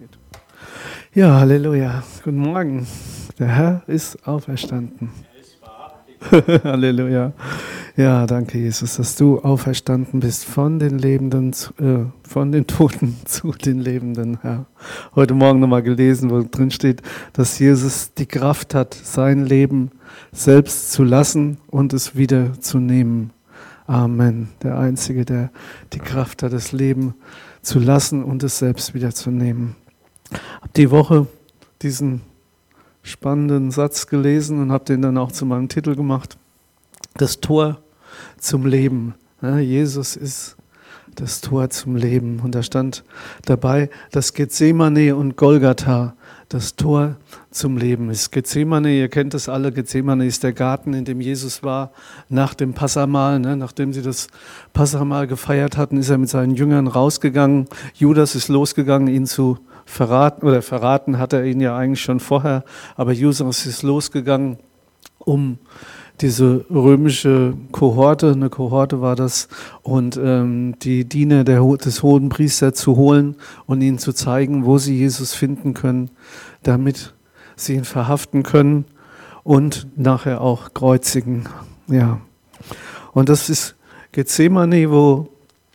Ja, Halleluja. Guten Morgen. Der Herr ist auferstanden. Halleluja. Ja, danke Jesus, dass du auferstanden bist von den Lebenden, von den Toten zu den Lebenden, Herr. Heute Morgen nochmal gelesen, wo drin steht, dass Jesus die Kraft hat, sein Leben selbst zu lassen und es wieder zu nehmen. Amen. Der Einzige, der die Kraft hat, das Leben zu lassen und es selbst wieder zu nehmen. Ich habe die Woche diesen spannenden Satz gelesen und habe den dann auch zu meinem Titel gemacht. Das Tor zum Leben. Ja, Jesus ist das Tor zum Leben. Und da stand dabei, dass Gethsemane und Golgatha das Tor zum Leben ist. Gethsemane, ihr kennt das alle, Gethsemane ist der Garten, in dem Jesus war nach dem Passahmahl. Nachdem sie das Passahmahl gefeiert hatten, ist er mit seinen Jüngern rausgegangen. Judas ist losgegangen, ihn zu verraten, oder verraten hat er ihn ja eigentlich schon vorher, aber Judas ist losgegangen, um diese römische Kohorte, eine Kohorte war das, und die Diener des Hohenpriesters zu holen und ihnen zu zeigen, wo sie Jesus finden können, damit sie ihn verhaften können und nachher auch kreuzigen. Ja. Und das ist Gethsemane, wo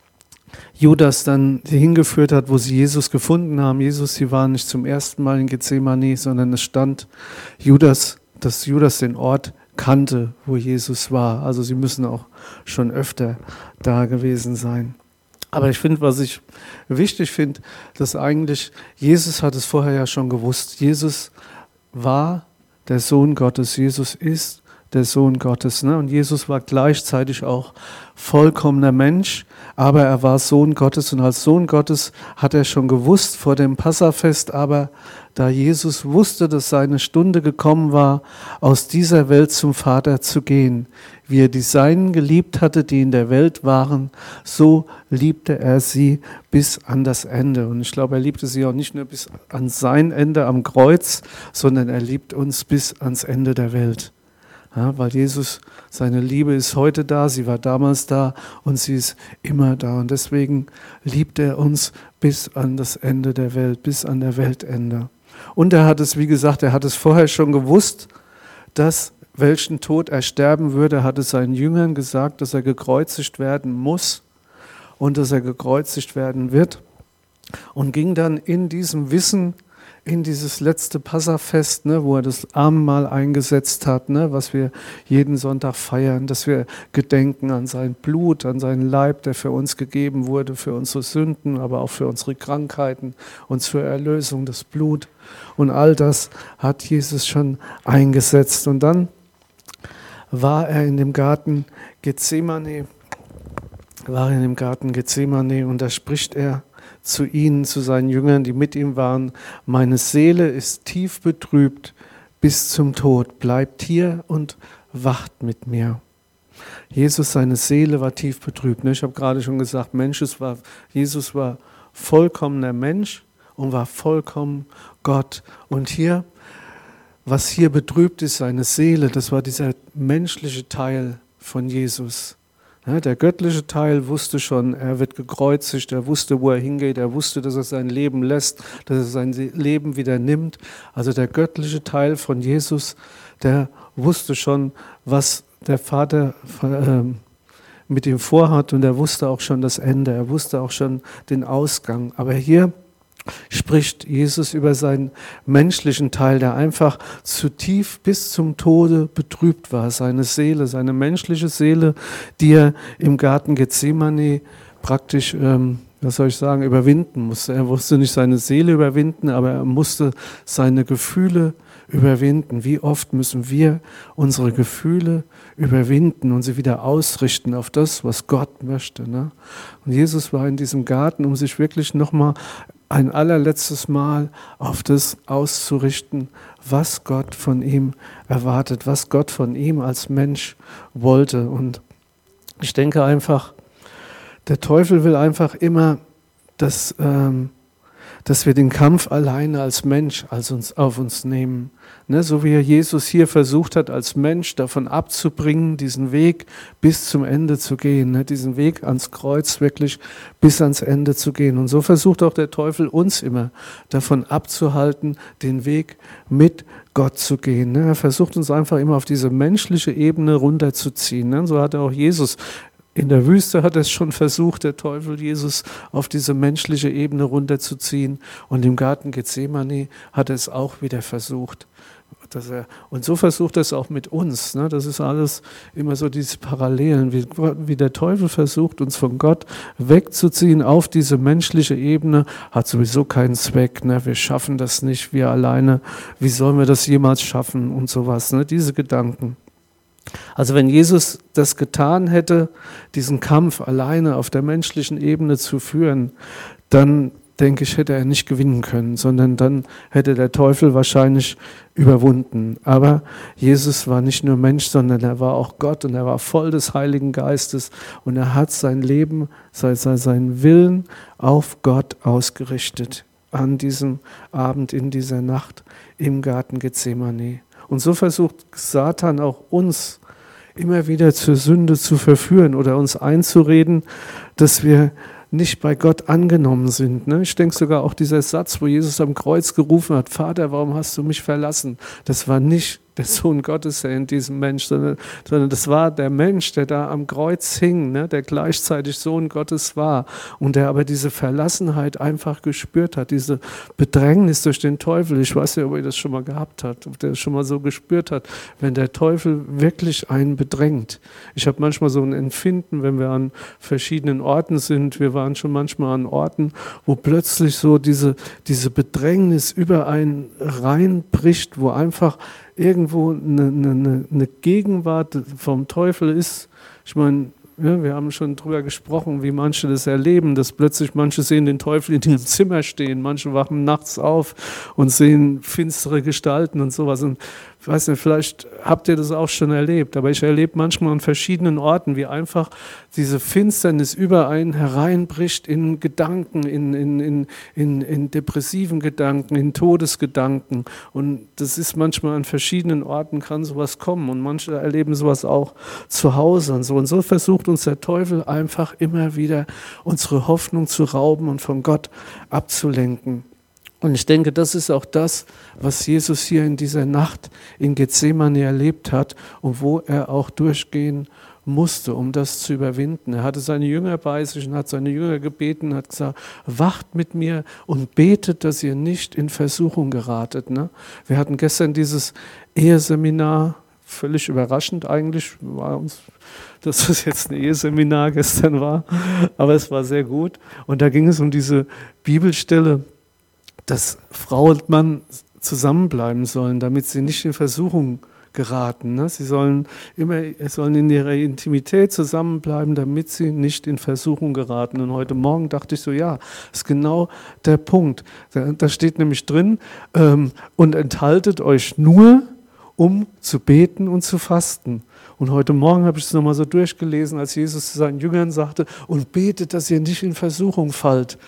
Judas dann hingeführt hat, wo sie Jesus gefunden haben. Sie waren nicht zum ersten Mal in Gethsemane, sondern es stand dass Judas den Ort kannte, wo Jesus war. Also sie müssen auch schon öfter da gewesen sein. Aber ich finde, was ich wichtig finde, dass eigentlich Jesus hat es vorher ja schon gewusst. Jesus war der Sohn Gottes. Jesus ist der Sohn Gottes. Und Jesus war gleichzeitig auch vollkommener Mensch, aber er war Sohn Gottes. Und als Sohn Gottes hat er schon gewusst vor dem Passafest, aber da Jesus wusste, dass seine Stunde gekommen war, aus dieser Welt zum Vater zu gehen, wie er die Seinen geliebt hatte, die in der Welt waren, so liebte er sie bis an das Ende. Und ich glaube, er liebte sie auch nicht nur bis an sein Ende am Kreuz, sondern er liebt uns bis ans Ende der Welt. Ja, weil Jesus, seine Liebe ist heute da, sie war damals da und sie ist immer da. Und deswegen liebt er uns bis an das Ende der Welt, bis an der Weltende. Und er hat es, wie gesagt, er hat es vorher schon gewusst, dass welchen Tod er sterben würde. Er hat es seinen Jüngern gesagt, dass er gekreuzigt werden muss und dass er gekreuzigt werden wird. Und ging dann in diesem Wissen in dieses letzte Passafest, wo er das Abendmahl eingesetzt hat, was wir jeden Sonntag feiern, dass wir gedenken an sein Blut, an seinen Leib, der für uns gegeben wurde, für unsere Sünden, aber auch für unsere Krankheiten und zur Erlösung, das Blut. Und all das hat Jesus schon eingesetzt. Und dann war er in dem Garten Gethsemane, und da spricht er zu ihnen, zu seinen Jüngern, die mit ihm waren: Meine Seele ist tief betrübt bis zum Tod. Bleibt hier und wacht mit mir. Jesus, seine Seele war tief betrübt. Ich habe gerade schon gesagt, Jesus war vollkommener Mensch und war vollkommen Gott. Und hier, was hier betrübt ist, seine Seele, das war dieser menschliche Teil von Jesus. Ja, der göttliche Teil wusste schon, er wird gekreuzigt, er wusste, wo er hingeht, er wusste, dass er sein Leben lässt, dass er sein Leben wieder nimmt. Also der göttliche Teil von Jesus, der wusste schon, was der Vater mit ihm vorhat, und er wusste auch schon das Ende, er wusste auch schon den Ausgang. Aber hier spricht Jesus über seinen menschlichen Teil, der einfach zu tief bis zum Tode betrübt war. Seine Seele, seine menschliche Seele, die er im Garten Gethsemane praktisch, überwinden musste. Er musste nicht seine Seele überwinden, aber er musste seine Gefühle überwinden. Wie oft müssen wir unsere Gefühle überwinden und sie wieder ausrichten auf das, was Gott möchte. Und Jesus war in diesem Garten, um sich wirklich nochmal ein allerletztes Mal auf das auszurichten, was Gott von ihm erwartet, was Gott von ihm als Mensch wollte. Und ich denke einfach, der Teufel will einfach immer, dass dass wir den Kampf alleine als Mensch auf uns nehmen. Ne, so wie Jesus hier versucht hat, als Mensch davon abzubringen, diesen Weg bis zum Ende zu gehen, ne, diesen Weg ans Kreuz wirklich bis ans Ende zu gehen. Und so versucht auch der Teufel uns immer davon abzuhalten, den Weg mit Gott zu gehen. Ne. Er versucht uns einfach immer auf diese menschliche Ebene runterzuziehen. Ne. So hat er auch Jesus in der Wüste hat es schon versucht, der Teufel Jesus auf diese menschliche Ebene runterzuziehen. Und im Garten Gethsemane hat er es auch wieder versucht. Und so versucht er es auch mit uns. Ne? Das ist alles immer so diese Parallelen, wie der Teufel versucht, uns von Gott wegzuziehen auf diese menschliche Ebene, hat sowieso keinen Zweck. Ne? Wir schaffen das nicht, wir alleine. Wie sollen wir das jemals schaffen und sowas? Ne? Diese Gedanken. Also wenn Jesus das getan hätte, diesen Kampf alleine auf der menschlichen Ebene zu führen, dann denke ich, hätte er nicht gewinnen können, sondern dann hätte der Teufel wahrscheinlich überwunden. Aber Jesus war nicht nur Mensch, sondern er war auch Gott und er war voll des Heiligen Geistes und er hat sein Leben, seinen Willen auf Gott ausgerichtet an diesem Abend, in dieser Nacht im Garten Gethsemane. Und so versucht Satan auch uns immer wieder zur Sünde zu verführen oder uns einzureden, dass wir nicht bei Gott angenommen sind. Ne? Ich denke sogar auch dieser Satz, wo Jesus am Kreuz gerufen hat, Vater, warum hast du mich verlassen? Das war nicht der Sohn Gottes, der in diesem Mensch, sondern das war der Mensch, der da am Kreuz hing, ne? Der gleichzeitig Sohn Gottes war und der aber diese Verlassenheit einfach gespürt hat, diese Bedrängnis durch den Teufel. Ich weiß nicht, ob ihr das schon mal gehabt habt, ob der das schon mal so gespürt hat, wenn der Teufel wirklich einen bedrängt. Ich habe manchmal so ein Empfinden, wenn wir an verschiedenen Orten sind, wir waren schon manchmal an Orten, wo plötzlich so diese Bedrängnis über einen reinbricht, wo einfach irgendwo eine Gegenwart vom Teufel ist. Ich meine, ja, wir haben schon drüber gesprochen, wie manche das erleben, dass plötzlich manche sehen den Teufel in ihrem Zimmer stehen, manche wachen nachts auf und sehen finstere Gestalten und sowas. Und ich weiß nicht, vielleicht habt ihr das auch schon erlebt, aber ich erlebe manchmal an verschiedenen Orten, wie einfach diese Finsternis über einen hereinbricht in Gedanken, in depressiven Gedanken, in Todesgedanken. Und das ist manchmal an verschiedenen Orten kann sowas kommen und manche erleben sowas auch zu Hause und so. Und so versucht uns der Teufel einfach immer wieder unsere Hoffnung zu rauben und von Gott abzulenken. Und ich denke, das ist auch das, was Jesus hier in dieser Nacht in Gethsemane erlebt hat und wo er auch durchgehen musste, um das zu überwinden. Er hatte seine Jünger bei sich und hat seine Jünger gebeten, hat gesagt, wacht mit mir und betet, dass ihr nicht in Versuchung geratet. Ne? Wir hatten gestern dieses Eheseminar, völlig überraschend eigentlich, war uns, dass das jetzt ein Eheseminar gestern war, aber es war sehr gut. Und da ging es um diese Bibelstelle, dass Frau und Mann zusammenbleiben sollen, damit sie nicht in Versuchung geraten. Ne? Sie sollen in ihrer Intimität zusammenbleiben, damit sie nicht in Versuchung geraten. Und heute Morgen dachte ich so, ja, das ist genau der Punkt. Da steht nämlich drin, und enthaltet euch nur, um zu beten und zu fasten. Und heute Morgen habe ich es nochmal so durchgelesen, als Jesus zu seinen Jüngern sagte, und betet, dass ihr nicht in Versuchung fallt.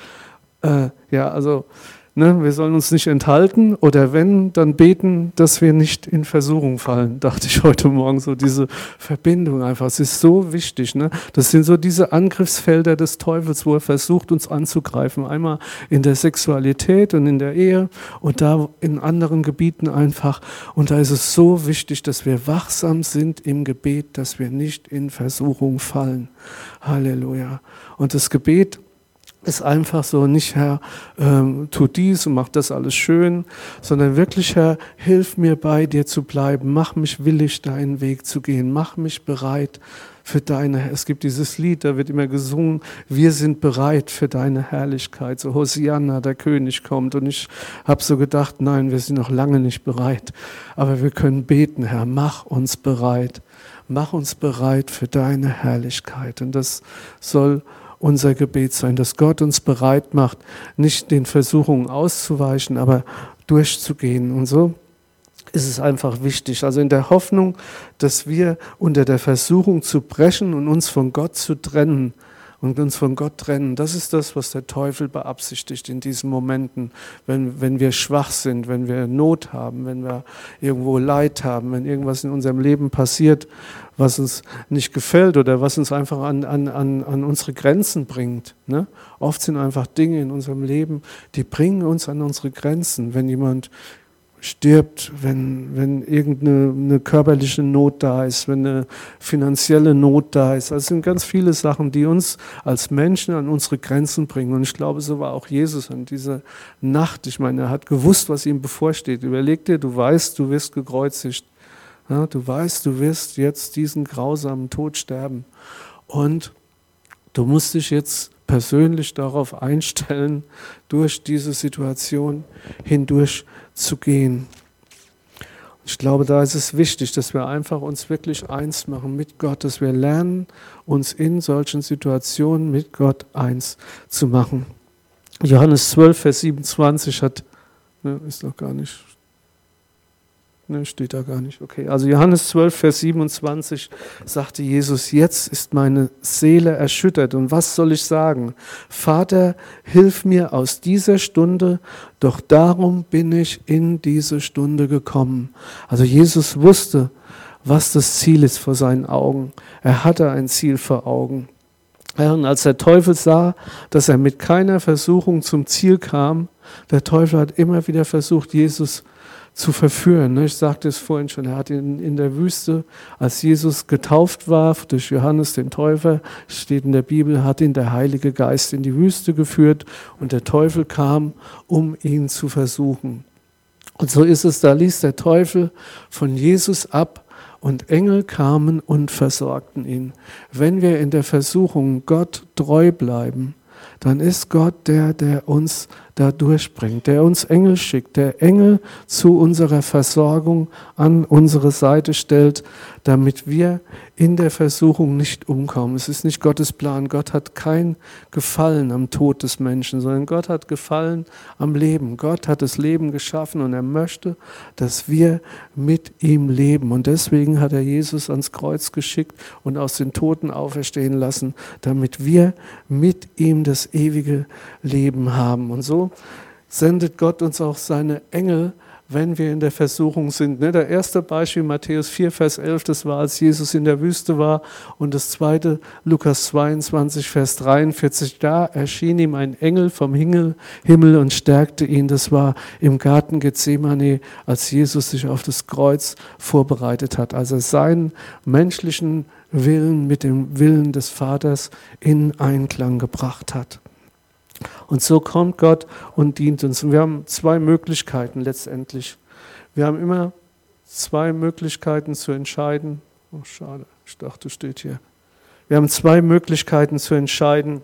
Wir sollen uns nicht enthalten oder wenn, dann beten, dass wir nicht in Versuchung fallen, dachte ich heute Morgen, so diese Verbindung einfach. Es ist so wichtig. Ne? Das sind so diese Angriffsfelder des Teufels, wo er versucht, uns anzugreifen. Einmal in der Sexualität und in der Ehe und da in anderen Gebieten einfach. Und da ist es so wichtig, dass wir wachsam sind im Gebet, dass wir nicht in Versuchung fallen. Halleluja. Und das Gebet ist einfach so, nicht Herr, tu dies und mach das alles schön, sondern wirklich Herr, hilf mir bei dir zu bleiben, mach mich willig, deinen Weg zu gehen, mach mich bereit für deine, es gibt dieses Lied, da wird immer gesungen, wir sind bereit für deine Herrlichkeit, so Hosianna, der König kommt und ich habe so gedacht, nein, wir sind noch lange nicht bereit, aber wir können beten, Herr, mach uns bereit für deine Herrlichkeit und das soll unser Gebet sein, dass Gott uns bereit macht, nicht den Versuchungen auszuweichen, aber durchzugehen. Und so ist es einfach wichtig. Also in der Hoffnung, dass wir unter der Versuchung zu brechen und uns von Gott zu trennen und uns von Gott trennen. Das ist das, was der Teufel beabsichtigt in diesen Momenten, wenn wir schwach sind, wenn wir Not haben, wenn wir irgendwo Leid haben, wenn irgendwas in unserem Leben passiert, was uns nicht gefällt oder was uns einfach an unsere Grenzen bringt. Ne? Oft sind einfach Dinge in unserem Leben, die bringen uns an unsere Grenzen. Wenn jemand stirbt, wenn irgendeine körperliche Not da ist, wenn eine finanzielle Not da ist. Also es sind ganz viele Sachen, die uns als Menschen an unsere Grenzen bringen. Und ich glaube, so war auch Jesus an dieser Nacht. Ich meine, er hat gewusst, was ihm bevorsteht. Überleg dir, du weißt, du wirst gekreuzigt. Ja, du weißt, du wirst jetzt diesen grausamen Tod sterben. Und du musst dich jetzt persönlich darauf einstellen, durch diese Situation hindurch zu gehen. Ich glaube, da ist es wichtig, dass wir einfach uns wirklich eins machen mit Gott, dass wir lernen, uns in solchen Situationen mit Gott eins zu machen. Johannes 12, Vers 27 ist noch gar nicht, steht da gar nicht, okay. Also Johannes 12, Vers 27 sagte Jesus, jetzt ist meine Seele erschüttert und was soll ich sagen? Vater, hilf mir aus dieser Stunde, doch darum bin ich in diese Stunde gekommen. Also Jesus wusste, was das Ziel ist vor seinen Augen. Er hatte ein Ziel vor Augen. Und als der Teufel sah, dass er mit keiner Versuchung zum Ziel kam, der Teufel hat immer wieder versucht, Jesus zu verführen. Ich sagte es vorhin schon, er hat in der Wüste, als Jesus getauft war durch Johannes den Täufer, steht in der Bibel, hat ihn der Heilige Geist in die Wüste geführt und der Teufel kam, um ihn zu versuchen. Und so ist es, da ließ der Teufel von Jesus ab und Engel kamen und versorgten ihn. Wenn wir in der Versuchung Gott treu bleiben, dann ist Gott der uns da durchbringt, der uns Engel schickt, der Engel zu unserer Versorgung an unsere Seite stellt, damit wir in der Versuchung nicht umkommen. Es ist nicht Gottes Plan. Gott hat kein Gefallen am Tod des Menschen, sondern Gott hat Gefallen am Leben. Gott hat das Leben geschaffen und er möchte, dass wir mit ihm leben. Und deswegen hat er Jesus ans Kreuz geschickt und aus den Toten auferstehen lassen, damit wir mit ihm das ewige Leben haben. Und so sendet Gott uns auch seine Engel, wenn wir in der Versuchung sind. Der erste Beispiel, Matthäus 4, Vers 11, das war, als Jesus in der Wüste war. Und das zweite, Lukas 22, Vers 43, da erschien ihm ein Engel vom Himmel und stärkte ihn. Das war im Garten Gethsemane, als Jesus sich auf das Kreuz vorbereitet hat. Also seinen menschlichen Willen mit dem Willen des Vaters in Einklang gebracht hat. Und so kommt Gott und dient uns. Und wir haben zwei Möglichkeiten letztendlich. Wir haben immer zwei Möglichkeiten zu entscheiden. Oh, schade, ich dachte, steht hier. Wir haben zwei Möglichkeiten zu entscheiden.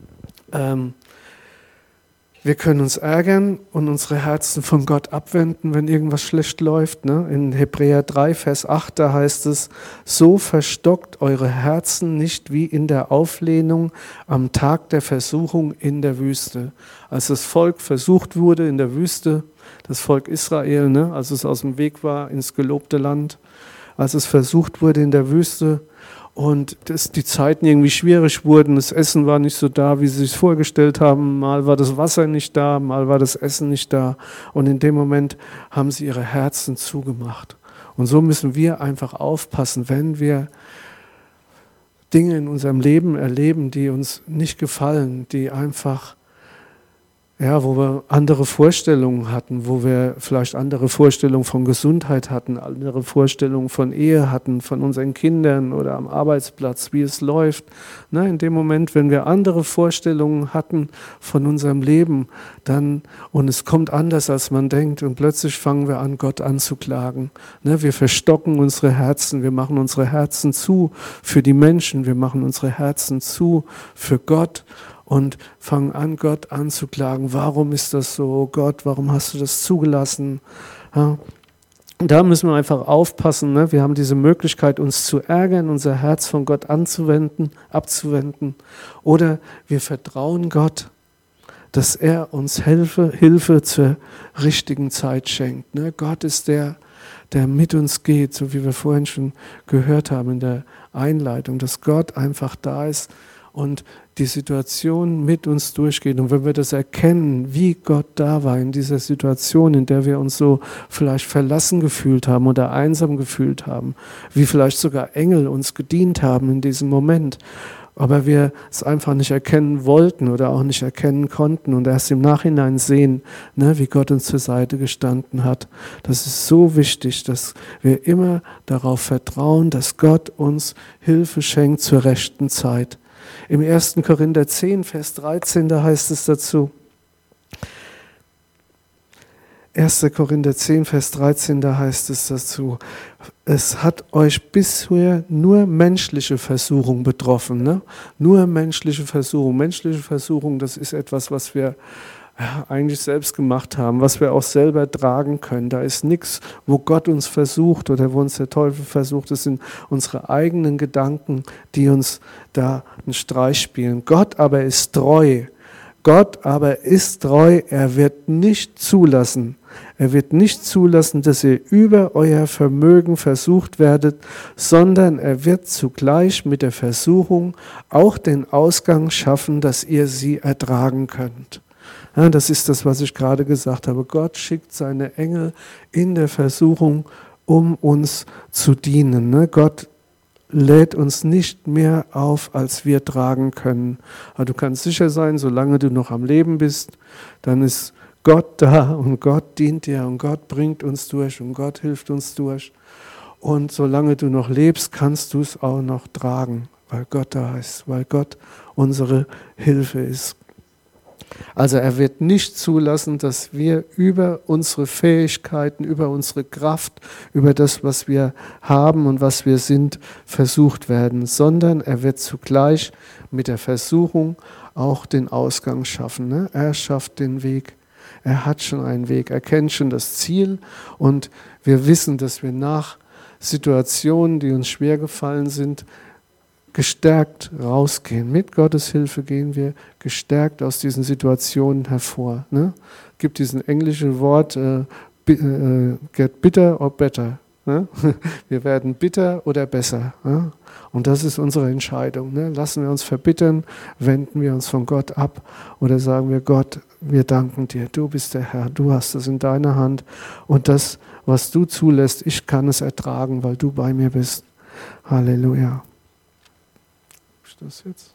Wir können uns ärgern und unsere Herzen von Gott abwenden, wenn irgendwas schlecht läuft. In Hebräer 3, Vers 8, da heißt es, so verstockt eure Herzen nicht wie in der Auflehnung am Tag der Versuchung in der Wüste. Als das Volk versucht wurde in der Wüste, das Volk Israel, als es aus dem Weg war ins gelobte Land, als es versucht wurde in der Wüste, und die Zeiten irgendwie schwierig wurden, das Essen war nicht so da, wie sie sich vorgestellt haben, mal war das Wasser nicht da, mal war das Essen nicht da und in dem Moment haben sie ihre Herzen zugemacht. Und so müssen wir einfach aufpassen, wenn wir Dinge in unserem Leben erleben, die uns nicht gefallen, die einfach, wo wir andere Vorstellungen hatten, wo wir vielleicht andere Vorstellungen von Gesundheit hatten, andere Vorstellungen von Ehe hatten, von unseren Kindern oder am Arbeitsplatz, wie es läuft. In dem Moment, wenn wir andere Vorstellungen hatten von unserem Leben, und es kommt anders, als man denkt, und plötzlich fangen wir an, Gott anzuklagen. Wir verstocken unsere Herzen, wir machen unsere Herzen zu für die Menschen, wir machen unsere Herzen zu für Gott. Und fangen an, Gott anzuklagen. Warum ist das so? Gott, warum hast du das zugelassen? Ja. Da müssen wir einfach aufpassen. Wir haben diese Möglichkeit, uns zu ärgern, unser Herz von Gott abzuwenden. Oder wir vertrauen Gott, dass er uns Hilfe zur richtigen Zeit schenkt. Gott ist der mit uns geht, so wie wir vorhin schon gehört haben in der Einleitung, dass Gott einfach da ist und die Situation mit uns durchgeht. Und wenn wir das erkennen, wie Gott da war in dieser Situation, in der wir uns so vielleicht verlassen gefühlt haben oder einsam gefühlt haben, wie vielleicht sogar Engel uns gedient haben in diesem Moment, aber wir es einfach nicht erkennen wollten oder auch nicht erkennen konnten und erst im Nachhinein sehen, ne, wie Gott uns zur Seite gestanden hat. Das ist so wichtig, dass wir immer darauf vertrauen, dass Gott uns Hilfe schenkt zur rechten Zeit. Im 1. Korinther 10, Vers 13, da heißt es dazu, 1. Korinther 10, Vers 13, da heißt es dazu, es hat euch bisher nur menschliche Versuchung betroffen. Ne? Nur menschliche Versuchung. Menschliche Versuchung, das ist etwas, was wir eigentlich selbst gemacht haben, was wir auch selber tragen können. Da ist nichts, wo Gott uns versucht oder wo uns der Teufel versucht. Das sind unsere eigenen Gedanken, die uns da einen Streich spielen. Gott aber ist treu. Gott aber ist treu. Er wird nicht zulassen, dass ihr über euer Vermögen versucht werdet, sondern er wird zugleich mit der Versuchung auch den Ausgang schaffen, dass ihr sie ertragen könnt. Ja, das ist das, was ich gerade gesagt habe. Gott schickt seine Engel in der Versuchung, um uns zu dienen. Ne? Gott lädt uns nicht mehr auf, als wir tragen können. Aber du kannst sicher sein, solange du noch am Leben bist, dann ist Gott da und Gott dient dir und Gott bringt uns durch und Gott hilft uns durch. Und solange du noch lebst, kannst du es auch noch tragen, weil Gott da ist, weil Gott unsere Hilfe ist. Also er wird nicht zulassen, dass wir über unsere Fähigkeiten, über unsere Kraft, über das, was wir haben und was wir sind, versucht werden, sondern er wird zugleich mit der Versuchung auch den Ausgang schaffen. Ne? Er schafft den Weg. Er hat schon einen Weg, er kennt schon das Ziel und wir wissen, dass wir nach Situationen, die uns schwer gefallen sind, gestärkt rausgehen. Mit Gottes Hilfe gehen wir gestärkt aus diesen Situationen hervor. Ne? Es gibt diesen englischen Wort, get bitter or better. Ne? Wir werden bitter oder besser. Ne? Und das ist unsere Entscheidung. Ne? Lassen wir uns verbittern, wenden wir uns von Gott ab oder sagen wir, Gott, wir danken dir, du bist der Herr, du hast es in deiner Hand und das, was du zulässt, ich kann es ertragen, weil du bei mir bist. Halleluja. Ist das jetzt?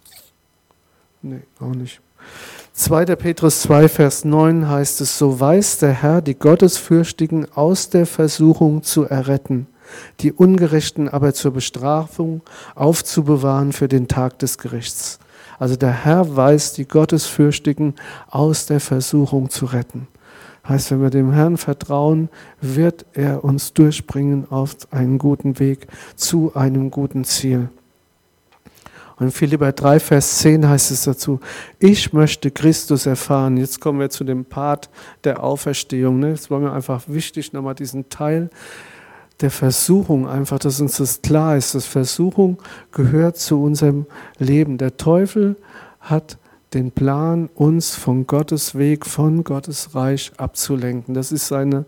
Nee, auch nicht. 2. Petrus 2, Vers 9 heißt es, so weiß der Herr, die Gottesfürchtigen aus der Versuchung zu erretten, die Ungerechten aber zur Bestrafung aufzubewahren für den Tag des Gerichts. Also der Herr weiß, die Gottesfürchtigen aus der Versuchung zu retten. Heißt, wenn wir dem Herrn vertrauen, wird er uns durchbringen auf einen guten Weg zu einem guten Ziel. Und in Philipper 3, Vers 10 heißt es dazu, ich möchte Christus erfahren. Jetzt kommen wir zu dem Part der Auferstehung. Jetzt war mir einfach wichtig, nochmal diesen Teil der Versuchung, einfach, dass uns das klar ist. Das Versuchung gehört zu unserem Leben. Der Teufel hat den Plan, uns von Gottes Weg, von Gottes Reich abzulenken. Das ist sein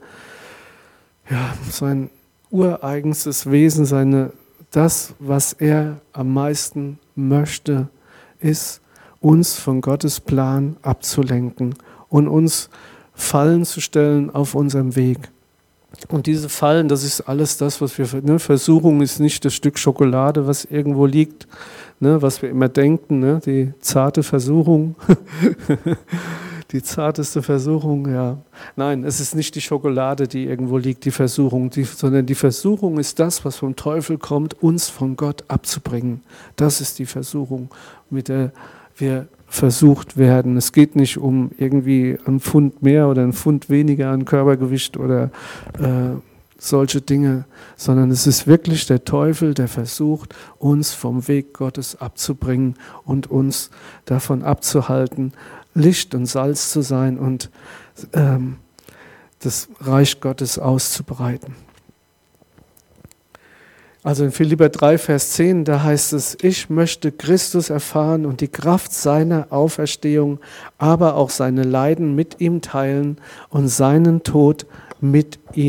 ureigenstes Wesen, das, was er am meisten möchte, ist, uns von Gottes Plan abzulenken und uns Fallen zu stellen auf unserem Weg. Und diese Fallen, das ist alles das, was wir, Versuchung ist nicht das Stück Schokolade, was irgendwo liegt, was wir immer denken, die zarte Versuchung, die zarteste Versuchung, ja. Nein, es ist nicht die Schokolade, die irgendwo liegt, die Versuchung, sondern die Versuchung ist das, was vom Teufel kommt, uns von Gott abzubringen. Das ist die Versuchung, mit der wir versucht werden. Es geht nicht um irgendwie ein Pfund mehr oder ein Pfund weniger an Körpergewicht oder solche Dinge, sondern es ist wirklich der Teufel, der versucht, uns vom Weg Gottes abzubringen und uns davon abzuhalten, Licht und Salz zu sein und das Reich Gottes auszubreiten. Also in Philipper 3, Vers 10, da heißt es, ich möchte Christus erfahren und die Kraft seiner Auferstehung, aber auch seine Leiden mit ihm teilen und seinen Tod mit ihm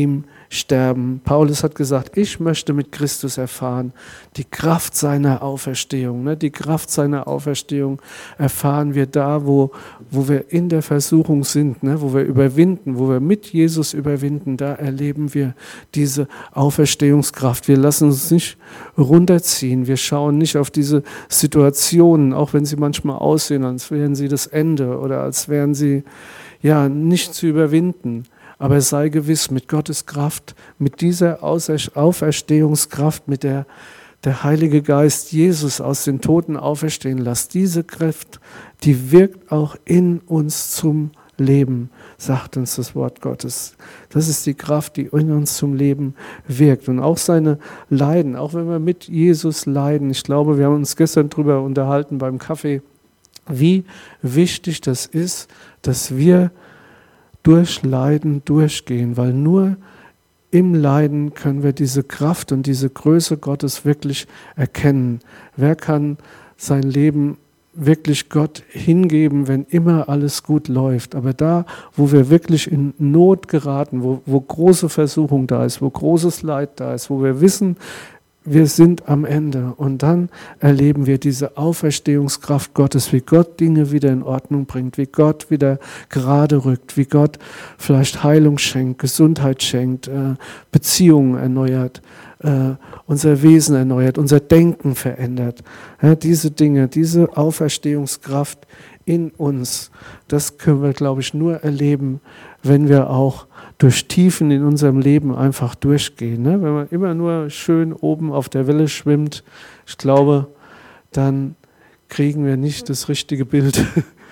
sterben. Paulus hat gesagt, ich möchte mit Christus erfahren, die Kraft seiner Auferstehung. Ne? Die Kraft seiner Auferstehung erfahren wir da, wo wir in der Versuchung sind, ne? Wo wir überwinden, wo wir mit Jesus überwinden. Da erleben wir diese Auferstehungskraft. Wir lassen uns nicht runterziehen. Wir schauen nicht auf diese Situationen, auch wenn sie manchmal aussehen, als wären sie das Ende oder als wären sie ja nicht zu überwinden. Aber sei gewiss, mit Gottes Kraft, mit dieser Auferstehungskraft, mit der Heilige Geist Jesus aus den Toten auferstehen lässt, diese Kraft, die wirkt auch in uns zum Leben, sagt uns das Wort Gottes. Das ist die Kraft, die in uns zum Leben wirkt. Und auch seine Leiden, auch wenn wir mit Jesus leiden. Ich glaube, wir haben uns gestern darüber unterhalten beim Kaffee, wie wichtig das ist, dass wir durch Leiden durchgehen, weil nur im Leiden können wir diese Kraft und diese Größe Gottes wirklich erkennen. Wer kann sein Leben wirklich Gott hingeben, wenn immer alles gut läuft? Aber da, wo wir wirklich in Not geraten, wo große Versuchung da ist, wo großes Leid da ist, wo wir wissen, wir sind am Ende, und dann erleben wir diese Auferstehungskraft Gottes, wie Gott Dinge wieder in Ordnung bringt, wie Gott wieder gerade rückt, wie Gott vielleicht Heilung schenkt, Gesundheit schenkt, Beziehungen erneuert, unser Wesen erneuert, unser Denken verändert. Ja, diese Dinge, diese Auferstehungskraft in uns, das können wir, glaube ich, nur erleben, wenn wir auch durch Tiefen in unserem Leben einfach durchgehen. Ne? Wenn man immer nur schön oben auf der Welle schwimmt, ich glaube, dann kriegen wir nicht das richtige Bild.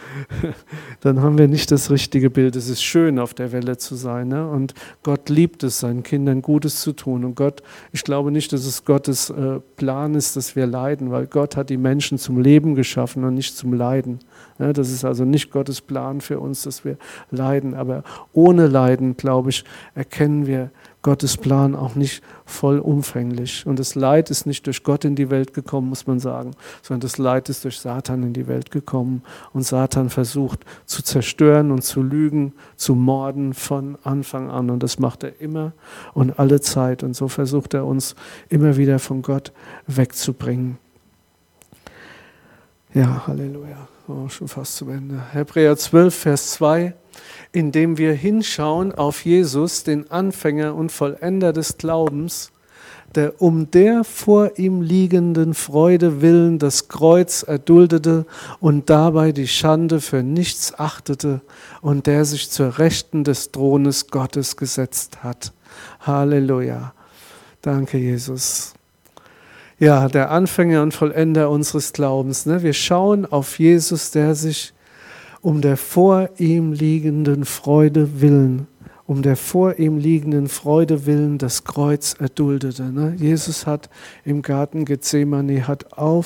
Dann haben wir nicht das richtige Bild. Es ist schön, auf der Welle zu sein. Ne? Und Gott liebt es, seinen Kindern Gutes zu tun. Und Gott, ich glaube nicht, dass es Gottes Plan ist, dass wir leiden, weil Gott hat die Menschen zum Leben geschaffen und nicht zum Leiden. Ja, das ist also nicht Gottes Plan für uns, dass wir leiden. Aber ohne Leiden, glaube ich, erkennen wir Gottes Plan auch nicht vollumfänglich. Und das Leid ist nicht durch Gott in die Welt gekommen, muss man sagen, sondern das Leid ist durch Satan in die Welt gekommen. Und Satan versucht zu zerstören und zu lügen, zu morden von Anfang an. Und das macht er immer und alle Zeit. Und so versucht er uns immer wieder von Gott wegzubringen. Ja, Halleluja. Oh, schon fast zum Ende. Hebräer 12, Vers 2. Indem wir hinschauen auf Jesus, den Anfänger und Vollender des Glaubens, der um der vor ihm liegenden Freude willen das Kreuz erduldete und dabei die Schande für nichts achtete und der sich zur Rechten des Thrones Gottes gesetzt hat. Halleluja. Danke, Jesus. Ja, der Anfänger und Vollender unseres Glaubens. Ne? Wir schauen auf Jesus, der sich um der vor ihm liegenden Freude willen, das Kreuz erduldete. Ne? Jesus hat im Garten Gethsemane, hat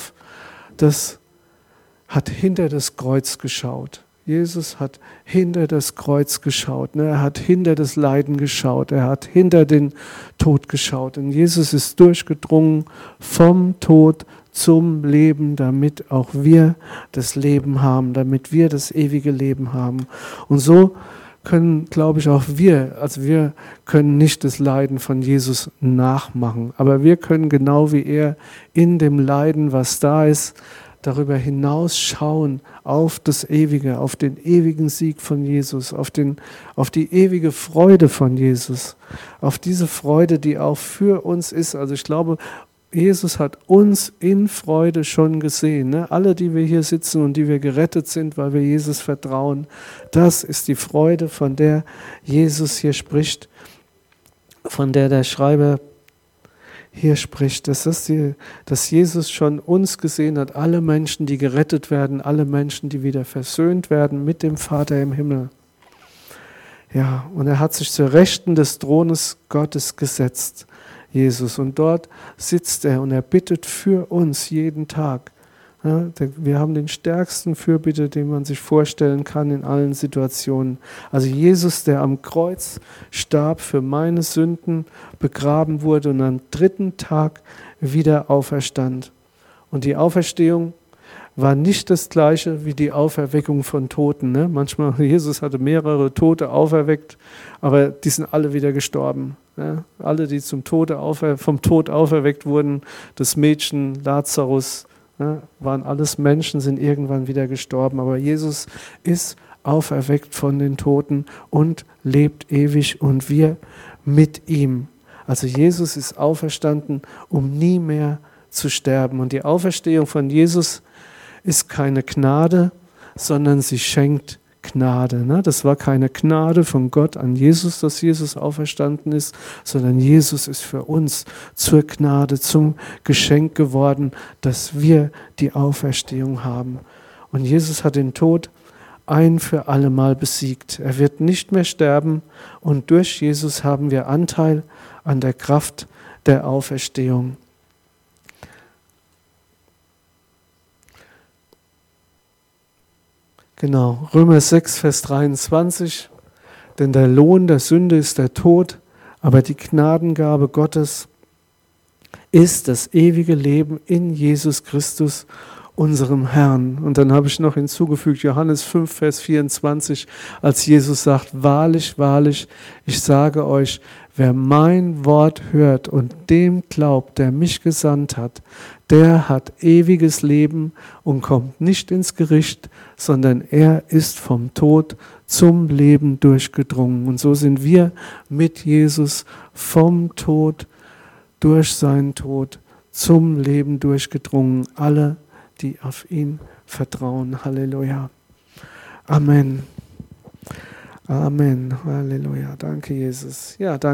hinter das Kreuz geschaut. Jesus hat hinter das Kreuz geschaut. Ne? Er hat hinter das Leiden geschaut. Er hat hinter den Tod geschaut. Und Jesus ist durchgedrungen vom Tod zum Leben, damit auch wir das Leben haben, damit wir das ewige Leben haben. Und so können, glaube ich, auch wir können nicht das Leiden von Jesus nachmachen, aber wir können genau wie er in dem Leiden, was da ist, darüber hinaus schauen auf das Ewige, auf den ewigen Sieg von Jesus, auf die ewige Freude von Jesus, auf diese Freude, die auch für uns ist. Also ich glaube, Jesus hat uns in Freude schon gesehen. Ne? Alle, die wir hier sitzen und die wir gerettet sind, weil wir Jesus vertrauen, das ist die Freude, von der Jesus hier spricht, von der der Schreiber hier spricht. Das ist dass Jesus schon uns gesehen hat, alle Menschen, die gerettet werden, alle Menschen, die wieder versöhnt werden mit dem Vater im Himmel. Ja, und er hat sich zur Rechten des Thrones Gottes gesetzt, Jesus. Und dort sitzt er und er bittet für uns jeden Tag. Ja, wir haben den stärksten Fürbitte, den man sich vorstellen kann in allen Situationen. Also Jesus, der am Kreuz starb für meine Sünden, begraben wurde und am dritten Tag wieder auferstand. Und die Auferstehung war nicht das Gleiche wie die Auferweckung von Toten. Ne? Manchmal, Jesus hatte mehrere Tote auferweckt, aber die sind alle wieder gestorben. Ja, alle, die vom Tod auferweckt wurden, das Mädchen, Lazarus, ja, waren alles Menschen, sind irgendwann wieder gestorben. Aber Jesus ist auferweckt von den Toten und lebt ewig und wir mit ihm. Also Jesus ist auferstanden, um nie mehr zu sterben. Und die Auferstehung von Jesus ist keine Gnade, sondern sie schenkt Gnade. Das war keine Gnade von Gott an Jesus, dass Jesus auferstanden ist, sondern Jesus ist für uns zur Gnade, zum Geschenk geworden, dass wir die Auferstehung haben. Und Jesus hat den Tod ein für alle Mal besiegt. Er wird nicht mehr sterben und durch Jesus haben wir Anteil an der Kraft der Auferstehung. Genau, Römer 6, Vers 23, denn der Lohn der Sünde ist der Tod, aber die Gnadengabe Gottes ist das ewige Leben in Jesus Christus, unserem Herrn. Und dann habe ich noch hinzugefügt, Johannes 5, Vers 24, als Jesus sagt, wahrlich, wahrlich, ich sage euch, wer mein Wort hört und dem glaubt, der mich gesandt hat, der hat ewiges Leben und kommt nicht ins Gericht, sondern er ist vom Tod zum Leben durchgedrungen. Und so sind wir mit Jesus vom Tod durch seinen Tod zum Leben durchgedrungen. Alle, die auf ihn vertrauen. Halleluja. Amen. Amen. Halleluja. Danke, Jesus. Ja, danke.